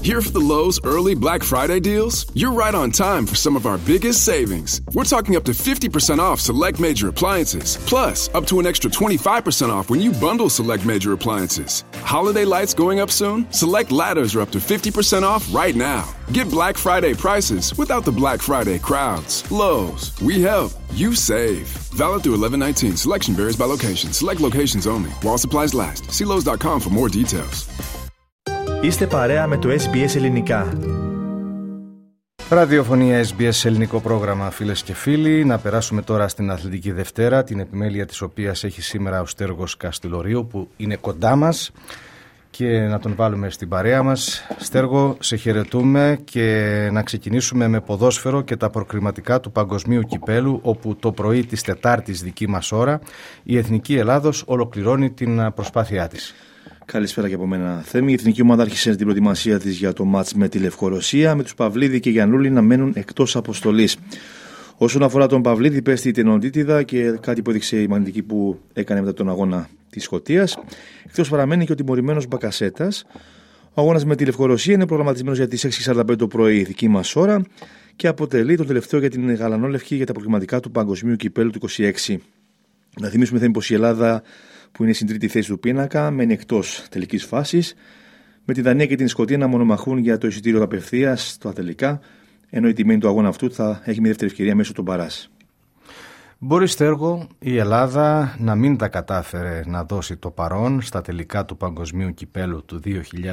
Here for the Lowe's early Black Friday deals? You're right on time for some of our biggest savings. We're talking up to 50% off select major appliances, plus up to an extra 25% off when you bundle select major appliances. Holiday lights going up soon? Select ladders are up to 50% off right now. Get Black Friday prices without the Black Friday crowds. Lowe's, we help, you save. Valid through 11/19. Selection varies by location. Select locations only. While supplies last. See Lowe's.com for more details. Είστε παρέα με το SBS Ελληνικά. Ραδιοφωνία SBS ελληνικό πρόγραμμα, φίλες και φίλοι. Να περάσουμε τώρα στην Αθλητική Δευτέρα, την επιμέλεια της οποίας έχει σήμερα ο Στέργος Καστιλορίου, που είναι κοντά μας, και να τον βάλουμε στην παρέα μας. Στέργο, σε χαιρετούμε, και να ξεκινήσουμε με ποδόσφαιρο και τα προκριματικά του Παγκοσμίου Κυπέλου, όπου το πρωί της Τετάρτης δική μας ώρα η Εθνική Ελλάδος ολοκληρώνει την προσπάθειά της. Καλησπέρα και από μένα, Θέμη. Η εθνική ομάδα άρχισε την προετοιμασία της για το μάτς με τη Λευκορωσία, με τους Παυλίδη και Γιαννούλη να μένουν εκτός αποστολής. Όσον αφορά τον Παυλίδη, πέστη η τενοντίτιδα και κάτι που έδειξε η μαγνητική που έκανε μετά τον αγώνα της Σκωτίας. Εκτός παραμένει και ο τιμωρημένος Μπακασέτας. Ο αγώνας με τη Λευκορωσία είναι προγραμματισμένος για τις 6:45 το πρωί δική μας ώρα και αποτελεί το τελευταίο για την γαλανόλευκη για τα προκριματικά του Παγκοσμίου Κυπέλου του 26. Να θυμίσουμε, Θέμη, πως η Ελλάδα, που είναι στην τρίτη θέση του πίνακα, μένει εκτός τελικής φάσης, με τη Δανία και την Σκωτία να μονομαχούν για το εισιτήριο απευθείας στα τελικά, ενώ η τιμένη του αγώνα αυτού θα έχει μια δεύτερη ευκαιρία μέσω των μπαράζ. Μπορεί, Στέργο, η Ελλάδα να μην τα κατάφερε να δώσει το παρόν στα τελικά του Παγκοσμίου Κυπέλου του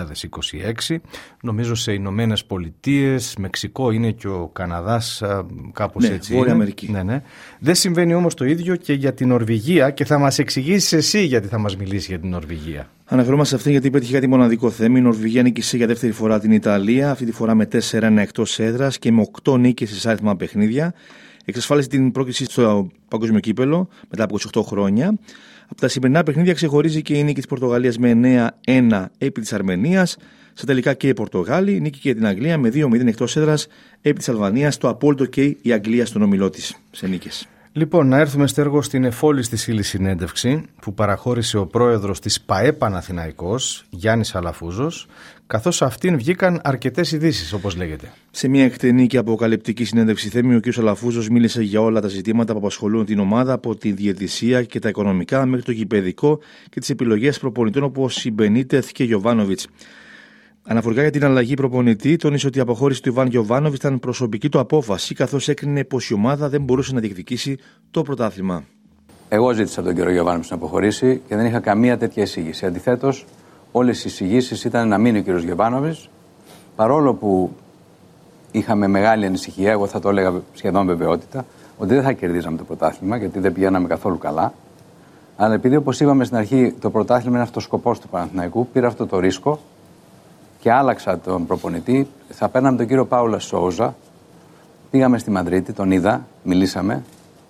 2026. Νομίζω σε Ηνωμένες Πολιτείες, Μεξικό είναι και ο Καναδάς, κάπως έτσι. Βόρεια Αμερική. Ναι. Δεν συμβαίνει όμως το ίδιο και για την Νορβηγία, και θα μας εξηγήσεις εσύ γιατί θα μας μιλήσει για την Νορβηγία. Αναφερόμαστε σε αυτήν γιατί πέτυχε κάτι μοναδικό, Θέμη. Η Νορβηγία νίκησε για δεύτερη φορά την Ιταλία, αυτή τη φορά με 4-1 εκτός έδρας και με 8 νίκες σε άριθμα παιχνίδια. Εξασφάλισε την πρόκριση στο Παγκόσμιο Κύπελο μετά από 28 χρόνια. Από τα σημερινά παιχνίδια ξεχωρίζει και η νίκη της Πορτογαλίας με 9-1 επί της Αρμενίας. Στα τελικά και η Πορτογάλη νίκη και την Αγγλία με 2-0 εκτός έδρας επί της Αλβανίας. Το απόλυτο και η Αγγλία στον ομιλό της σε νίκες. Λοιπόν, να έρθουμε, Στέργο, στην εφόλης της ύλης συνέντευξη που παραχώρησε ο πρόεδρος της ΠΑΕ Παναθηναϊκός, Γιάννης Αλαφούζος, καθώς αυτήν βγήκαν αρκετές ειδήσεις, όπως λέγεται. Σε μια εκτενή και αποκαλυπτική συνέντευξη, Θέμη, ο κ. Αλαφούζος μίλησε για όλα τα ζητήματα που απασχολούν την ομάδα, από τη διαιτησία και τα οικονομικά μέχρι το γηπαιδικό και τις επιλογές προπονητών όπως η Μπενίτεθ και Γιοβάνοβιτς. Αναφορικά για την αλλαγή προπονητή, τόνισε ότι η αποχώρηση του Ιβάν Γιοβάνοβιτς ήταν προσωπική του απόφαση, καθώς έκρινε πως η ομάδα δεν μπορούσε να διεκδικήσει το πρωτάθλημα. Εγώ ζήτησα από τον κύριο Γιοβάνοβιτς να αποχωρήσει και δεν είχα καμία τέτοια εισήγηση. Αντιθέτως, όλες οι εισηγήσεις ήταν να μείνει ο κύριος Γιοβάνοβιτς, παρόλο που είχαμε μεγάλη ανησυχία, εγώ θα το έλεγα σχεδόν βεβαιότητα, ότι δεν θα κερδίζαμε το πρωτάθλημα, γιατί δεν πηγαίναμε καθόλου καλά. Αλλά επειδή, όπως είπαμε στην αρχή, το πρωτάθλημα είναι αυτός ο σκοπός του Παναθηναϊκού, πήρα αυτό το ρίσκο και άλλαξα τον προπονητή. Θα παίρναμε τον κύριο Πάουλα Σόουζα. Πήγαμε στη Μαδρίτη, τον είδα, μιλήσαμε.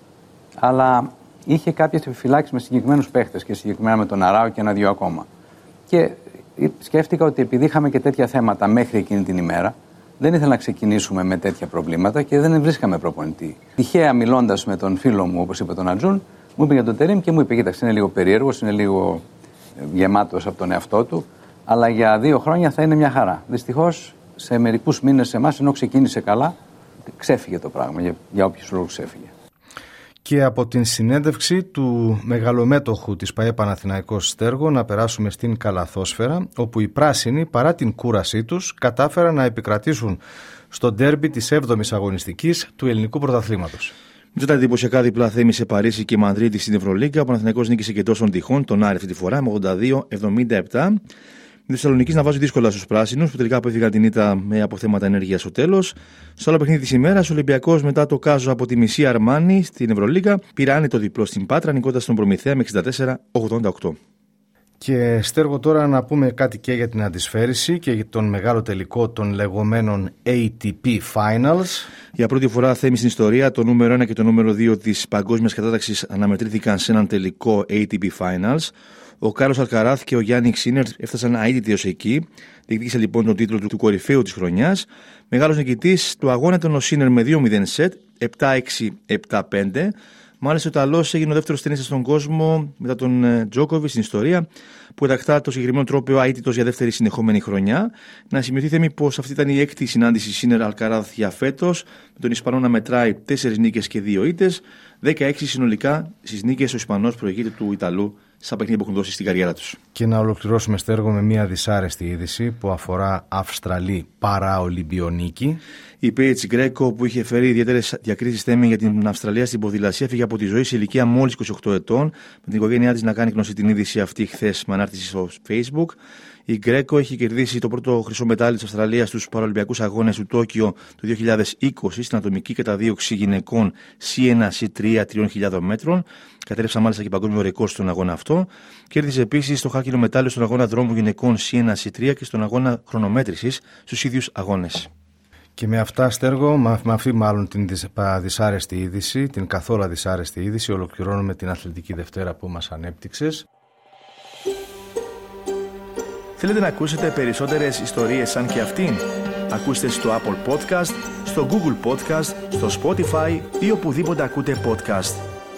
Αλλά είχε κάποιες επιφυλάξεις με συγκεκριμένους παίχτες και συγκεκριμένα με τον Αράο και 1-2 ακόμα. Και σκέφτηκα ότι επειδή είχαμε και τέτοια θέματα μέχρι εκείνη την ημέρα, δεν ήθελα να ξεκινήσουμε με τέτοια προβλήματα και δεν βρίσκαμε προπονητή. Τυχαία, μιλώντας με τον φίλο μου, όπως είπε τον Ατζούν, μου είπε για τον Τερίμ και μου είπε: κοίταξε, είναι λίγο περίεργος, είναι λίγο γεμάτος από τον εαυτό του. Αλλά για 2 χρόνια θα είναι μια χαρά. Δυστυχώς, σε μερικούς μήνες σε εμάς, ενώ ξεκίνησε καλά, ξέφυγε το πράγμα. Για όποιους λόγους ξέφυγε. Και από την συνέντευξη του μεγαλομέτωχου της ΠΑΕ Παναθηναϊκός, Στέργο, να περάσουμε στην καλαθόσφαιρα, όπου οι πράσινοι, παρά την κούρασή τους, κατάφεραν να επικρατήσουν στο ντέρμπι της 7ης αγωνιστικής του ελληνικού πρωταθλήματος. Μετά τα εντυπωσιακά διπλά, Θέμη, σε Παρίσι και Μαδρίτη στην Ευρωλίγκα, ο Παναθηναϊκός νίκησε και των τυχών, τον Άρη αυτή τη φορά, με 82-77. Οι Θεσσαλονίκοι να βάζουν δύσκολα στους πράσινους, που τελικά απέφυγαν την ήττα με αποθέματα ενέργειας στο τέλος. Στο άλλο παιχνίδι της ημέρας, ο Ολυμπιακός, μετά το κάζο από τη μισή Αρμάνι στην Ευρωλίγκα, πήρε άνετο διπλό στην Πάτρα, νικώντας τον Προμηθέα με 64-88. Και, Στέργο, τώρα να πούμε κάτι και για την αντισφαίριση και για τον μεγάλο τελικό των λεγόμενων ATP Finals. Για πρώτη φορά, Θέμη, στην ιστορία, το νούμερο 1 και το νούμερο 2 της παγκόσμιας κατάταξης αναμετρήθηκαν σε έναν τελικό ATP Finals. Ο Κάρλος Αλκαράθ και ο Γιάννικ Σίνερ έφτασαν αίτητοι ως εκεί. Διεκδίκησε λοιπόν τον τίτλο του κορυφαίου της χρονιάς. Μεγάλος νικητής του αγώνα ήταν ο Σίνερ με 2-0 σετ, 7-6, 7-5. Μάλιστα, ο Ιταλός έγινε ο δεύτερος ταινίστας στον κόσμο μετά τον Τζόκοβιτς στην ιστορία, που ενταχθά το συγκεκριμένο τρόπαιο αίτητος για δεύτερη συνεχόμενη χρονιά. Να σημειωθεί θέμη πως αυτή ήταν η έκτη συνάντηση Σίνερ Αλκαράθ για φέτος, με τον Ισπανό να μετράει 4 νίκες και 2 ήττες, 16 συνολικά στις νίκες ο Ισπανός προηγείται του Ιταλού στα παιχνίδια που έχουν δώσει στην καριέρα τους. Και να ολοκληρώσουμε, Στέργο, με μια δυσάρεστη είδηση που αφορά Αυστραλή παραολυμπιονίκη. Η Paige Greco, που είχε φέρει ιδιαίτερες διακρίσεις θέμη για την Αυστραλία στην ποδηλασία, φύγε από τη ζωή σε ηλικία μόλις 28 ετών, με την οικογένειά της να κάνει γνωστή την είδηση αυτή χθες με ανάρτηση στο Facebook. Η Γκρέκο έχει κερδίσει το πρώτο χρυσό μετάλλιο της Αυστραλίας στους Παραολυμπιακούς Αγώνες του Τόκιο του 2020 στην ατομική καταδίωξη γυναικών C1-C3 3.000 μέτρων. Κατέρευσε μάλιστα και παγκόσμιο ρεκόρ στον αγώνα αυτό. Κέρδισε επίσης το χάλκινο μετάλλιο στον αγώνα δρόμου γυναικών C1-C3 και στον αγώνα χρονομέτρησης στους ίδιους αγώνες. Και με αυτά, Στέργο, με αυτή μάλλον την δυσάρεστη είδηση, την καθόλου δυσάρεστη είδηση, ολοκληρώνουμε την Αθλητική Δευτέρα που μας ανέπτυξες. Θέλετε να ακούσετε περισσότερες ιστορίες σαν και αυτήν? Ακούστε στο Apple Podcast, στο Google Podcast, στο Spotify ή οπουδήποτε ακούτε podcast.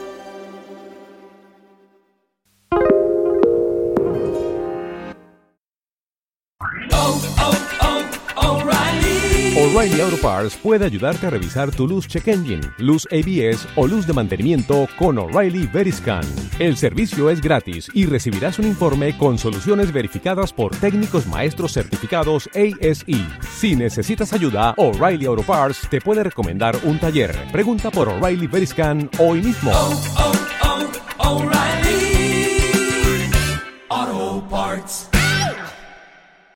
O'Reilly Auto Parts puede ayudarte a revisar tu luz check engine, luz ABS o luz de mantenimiento con O'Reilly Veriscan. El servicio es gratis y recibirás un informe con soluciones verificadas por técnicos maestros certificados ASE. Si necesitas ayuda, O'Reilly Auto Parts te puede recomendar un taller. Pregunta por O'Reilly Veriscan hoy mismo.